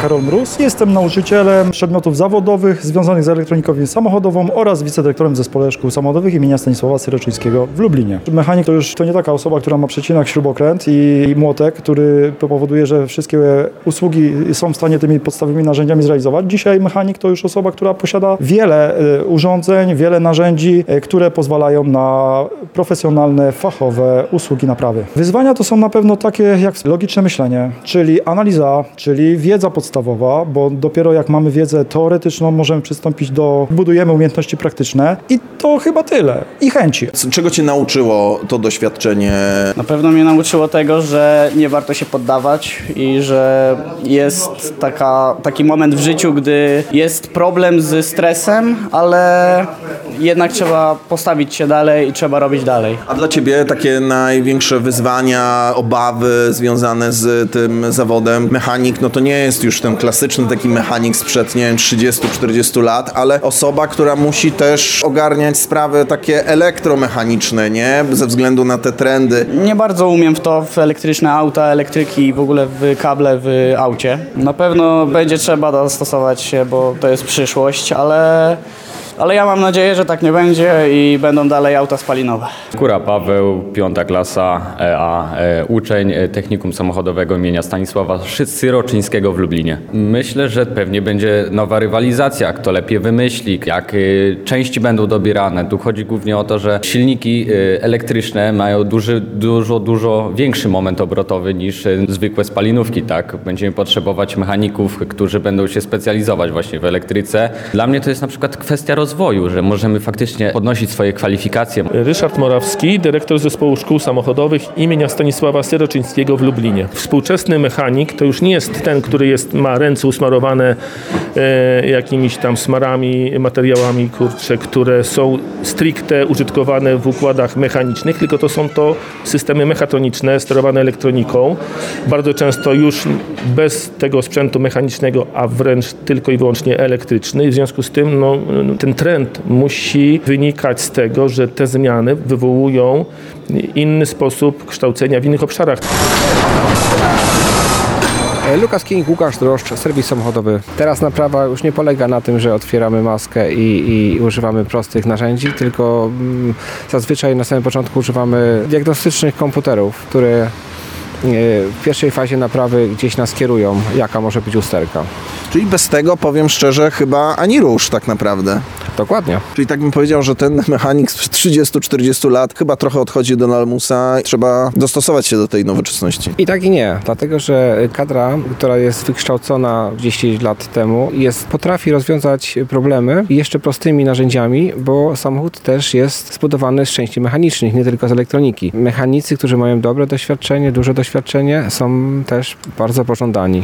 Karol Mróz. Jestem nauczycielem przedmiotów zawodowych związanych z elektroniką samochodową oraz wicedyrektorem w Zespole Szkół Samochodowych imienia Stanisława Syroczyńskiego w Lublinie. Mechanik to nie taka osoba, która ma przecinak, śrubokręt i młotek, który powoduje, że wszystkie usługi są w stanie tymi podstawowymi narzędziami zrealizować. Dzisiaj mechanik to już osoba, która posiada wiele urządzeń, wiele narzędzi, które pozwalają na profesjonalne, fachowe usługi naprawy. Wyzwania to są na pewno takie jak logiczne myślenie, czyli analiza, czyli wiedza podstawowa, bo dopiero jak mamy wiedzę teoretyczną, możemy przystąpić budujemy umiejętności praktyczne i to chyba tyle. I chęci. Czego cię nauczyło to doświadczenie? Na pewno mnie nauczyło tego, że nie warto się poddawać i że jest taki moment w życiu, gdy jest problem z stresem, ale jednak trzeba postawić się dalej i trzeba robić dalej. A dla ciebie takie największe wyzwania, obawy związane z tym zawodem mechanik, no to nie jest już ten klasyczny taki mechanik sprzed, nie wiem, 30-40 lat, ale osoba, która musi też ogarniać sprawy takie elektromechaniczne, nie? Ze względu na te trendy. Nie bardzo umiem w elektryczne auta, elektryki i w ogóle w kable w aucie. Na pewno będzie trzeba dostosować się, bo to jest przyszłość, ale ja mam nadzieję, że tak nie będzie i będą dalej auta spalinowe. Skóra Paweł, 5. klasa EA, uczeń Technikum Samochodowego imienia Stanisława Syroczyńskiego w Lublinie. Myślę, że pewnie będzie nowa rywalizacja, kto lepiej wymyśli, jak części będą dobierane. Tu chodzi głównie o to, że silniki elektryczne mają dużo większy moment obrotowy niż zwykłe spalinówki, tak? Będziemy potrzebować mechaników, którzy będą się specjalizować właśnie w elektryce. Dla mnie to jest na przykład kwestia rozwoju, że możemy faktycznie podnosić swoje kwalifikacje. Ryszard Morawski, dyrektor Zespołu Szkół Samochodowych imienia Stanisława Syroczyńskiego w Lublinie. Współczesny mechanik to już nie jest ten, który ma ręce usmarowane jakimiś tam smarami, materiałami, które są stricte użytkowane w układach mechanicznych, tylko to są systemy mechatroniczne sterowane elektroniką. Bardzo często już bez tego sprzętu mechanicznego, a wręcz tylko i wyłącznie elektryczny. I w związku z tym ten trend musi wynikać z tego, że te zmiany wywołują inny sposób kształcenia w innych obszarach. Lukas King, Łukasz Droszcz, serwis samochodowy. Teraz naprawa już nie polega na tym, że otwieramy maskę i używamy prostych narzędzi, tylko zazwyczaj na samym początku używamy diagnostycznych komputerów, które w pierwszej fazie naprawy gdzieś nas kierują, jaka może być usterka. Czyli bez tego, powiem szczerze, chyba ani rusz tak naprawdę. Dokładnie. Czyli tak bym powiedział, że ten mechanik z 30-40 lat chyba trochę odchodzi do lamusa. Trzeba dostosować się do tej nowoczesności. I tak i nie, dlatego że kadra, która jest wykształcona 10 lat temu, potrafi rozwiązać problemy jeszcze prostymi narzędziami, bo samochód też jest zbudowany z części mechanicznych, nie tylko z elektroniki. Mechanicy, którzy mają dobre doświadczenie, duże doświadczenie, są też bardzo pożądani.